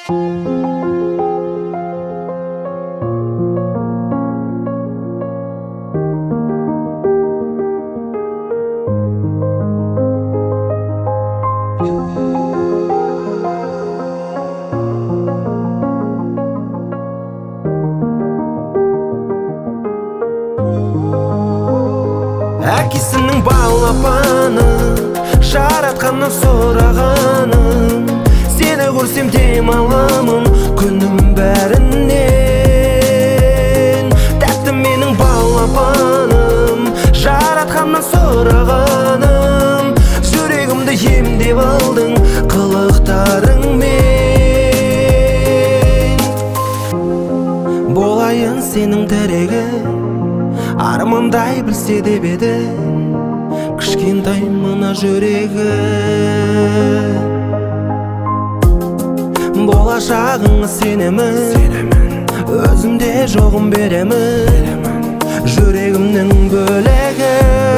Әкесінің балапаны жаратқаннан сұрағаным, сені көрсем демаламын күнім бәрінен. Тәтті менің балапаным жаратқаннан сұрағаным, жүрегімді емдеп алдың қылықтарыңмен. Болайын сенің тірегің, армандай білсе деп еді кішкентай мына жүрегі. Болашағыңа сенемін, өзімде жоғын беремін, жүрегімнің бөлегі.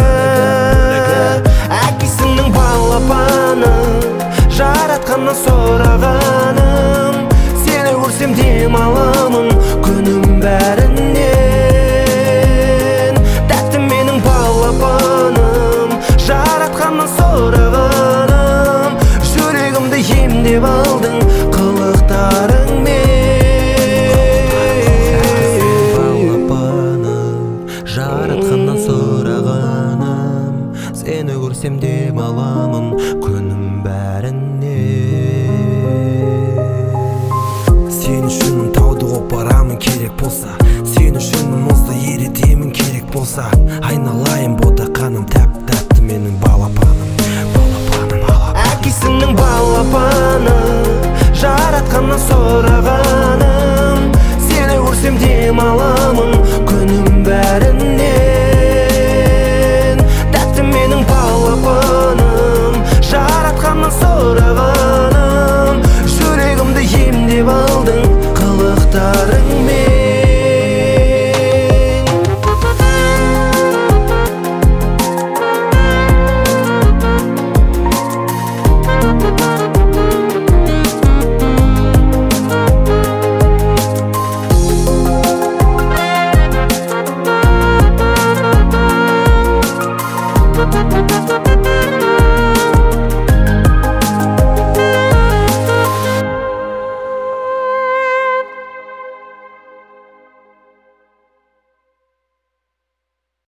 Әкесінің балапаны жаратқаннан сұрағаным, сені көрсем демаламын күнім бәрінен. Тәтті менің балапаным жаратқаннан сұрағаным, жүрегімді емдеп алдың жаратқаннан сұрағаным, сені көрсем демаламын күнім бәрінен. Сен үшін тауды қопарамын керек болса, сен үшін мұзды еретемін керек болса, айналайын ботақаным тәп-тәтті менің балапаным. Әкесінің балапаны жаратқаннан сұрағаным, сені көрсем демаламын күнім бәрінен. Тәтті менің балапаным жаратқаннан сұрағаным, жүрегімді емдеп алдың қылықтарыңмен.